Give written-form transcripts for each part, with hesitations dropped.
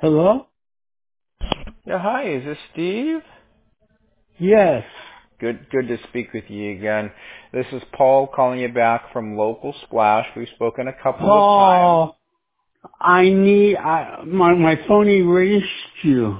Hello? Yeah, hi, is this Steve? Yes. Good to speak with you again. This is Paul calling you back from Local Splash. We've spoken a couple of times. Paul, my phone erased you.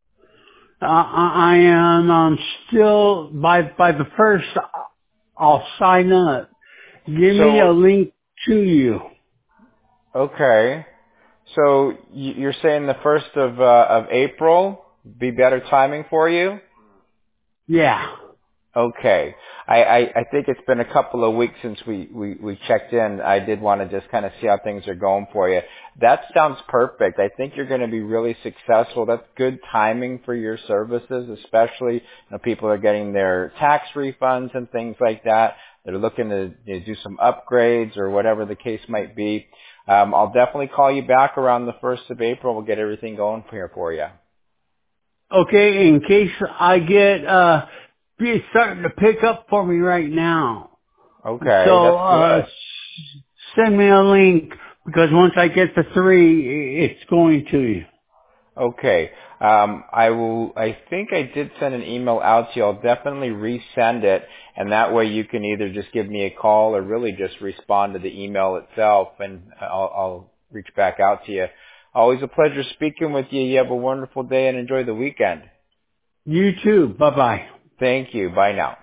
I am, still, by the first, I'll sign up. Give me a So, link to you. okay. So you're saying the 1st of April be better timing for you? Yeah. Okay. I think it's been a couple of weeks since we checked in. I did want to just kind of see how things are going for you. That sounds perfect. I think you're going to be really successful. That's good timing for your services, especially people are getting their tax refunds and things like that. They're looking to do some upgrades or whatever the case might be. I'll definitely call you back around the 1st of April. We'll get everything going here for you. Okay, in case I get, it's starting to pick up for me right now. Okay, So, that's good. send me a link because once I get the 3, it's going to you. Okay. I think I did send an email out to you. I'll definitely resend it, and that way you can either just give me a call or really just respond to the email itself, and I'll reach back out to you. Always a pleasure speaking with you. You have a wonderful day and enjoy the weekend. You too. Bye bye. Thank you. Bye now.